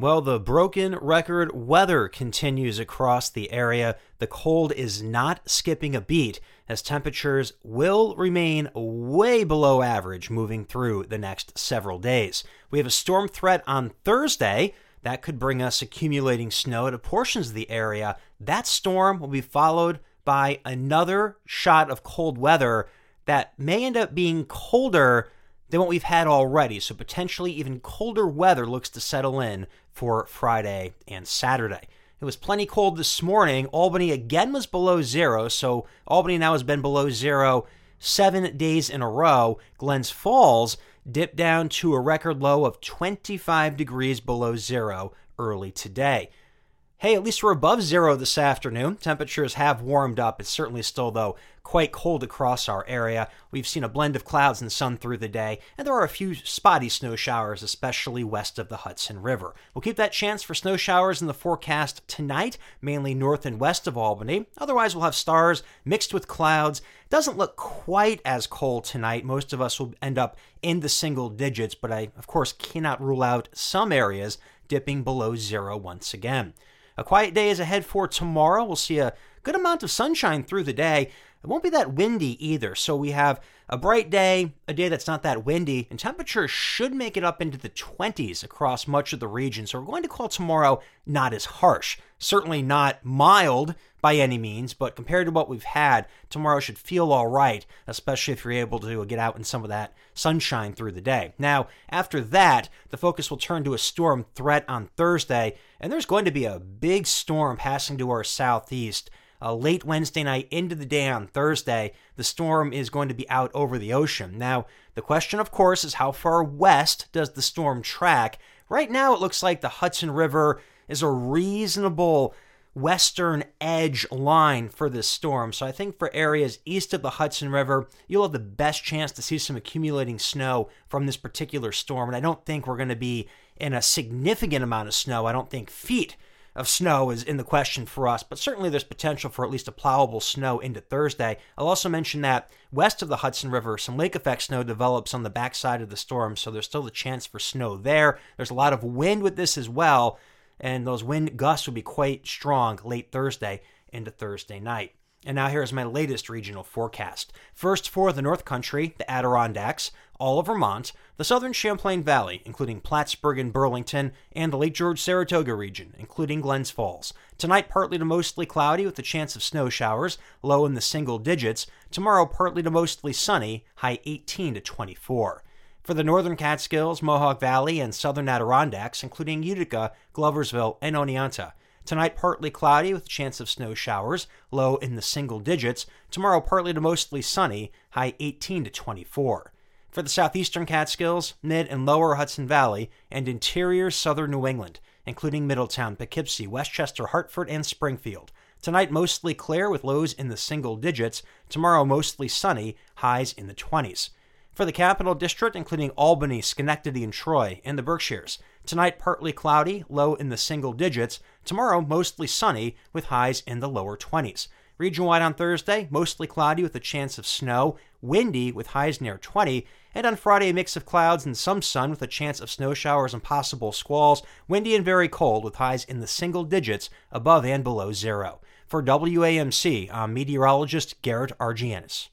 Well, the broken record weather continues across the area. The cold is not skipping a beat as temperatures will remain way below average moving through the next several days. We have a storm threat on Thursday that could bring us accumulating snow to portions of the area. That storm will be followed by another shot of cold weather that may end up being colder than what we've had already. So potentially even colder weather looks to settle in for Friday and Saturday. It was plenty cold this morning. Albany again was below zero, so Albany now has been below zero 7 days in a row. Glens Falls dipped down to a record low of 25 degrees below zero early today. Hey, at least we're above zero this afternoon. Temperatures have warmed up. It's certainly still, though, quite cold across our area. We've seen a blend of clouds and sun through the day, and there are a few spotty snow showers, especially west of the Hudson River. We'll keep that chance for snow showers in the forecast tonight, mainly north and west of Albany. Otherwise, we'll have stars mixed with clouds. It doesn't look quite as cold tonight. Most of us will end up in the single digits, but I, of course, cannot rule out some areas dipping below zero once again. A quiet day is ahead for tomorrow. We'll see a good amount of sunshine through the day. It won't be that windy either, so we have a bright day, a day that's not that windy, and temperatures should make it up into the 20s across much of the region. So we're going to call tomorrow not as harsh. Certainly not mild by any means, but compared to what we've had, tomorrow should feel all right, especially if you're able to get out in some of that sunshine through the day. Now, after that, the focus will turn to a storm threat on Thursday, and there's going to be a big storm passing to our southeast. Late Wednesday night into the day on Thursday, the storm is going to be out over the ocean. Now, the question, of course, is how far west does the storm track? Right now, it looks like the Hudson River is a reasonable western edge line for this storm. So I think for areas east of the Hudson River, you'll have the best chance to see some accumulating snow from this particular storm. And I don't think we're going to be in a significant amount of snow. I don't think feet of snow is in the question for us, but certainly there's potential for at least a plowable snow into Thursday. I'll also mention that west of the Hudson River, some lake effect snow develops on the backside of the storm, so there's still the chance for snow there. There's a lot of wind with this as well, and those wind gusts will be quite strong late Thursday into Thursday night. And now here's my latest regional forecast. First for the North Country, the Adirondacks, all of Vermont, the southern Champlain Valley, including Plattsburgh and Burlington, and the Lake George-Saratoga region, including Glens Falls. Tonight, partly to mostly cloudy with a chance of snow showers, low in the single digits. Tomorrow, partly to mostly sunny, high 18 to 24. For the northern Catskills, Mohawk Valley, and southern Adirondacks, including Utica, Gloversville, and Oneonta. Tonight, partly cloudy with a chance of snow showers, low in the single digits. Tomorrow, partly to mostly sunny, high 18 to 24. For the southeastern Catskills, mid and lower Hudson Valley, and interior southern New England, including Middletown, Poughkeepsie, Westchester, Hartford, and Springfield. Tonight, mostly clear with lows in the single digits. Tomorrow, mostly sunny, highs in the 20s. For the Capital District, including Albany, Schenectady, and Troy, and the Berkshires. Tonight, partly cloudy, low in the single digits. Tomorrow, mostly sunny, with highs in the lower 20s. Region-wide on Thursday, mostly cloudy with a chance of snow, windy with highs near 20, and on Friday, a mix of clouds and some sun with a chance of snow showers and possible squalls, windy and very cold with highs in the single digits, above and below zero. For WAMC, I'm meteorologist Garrett Argianis.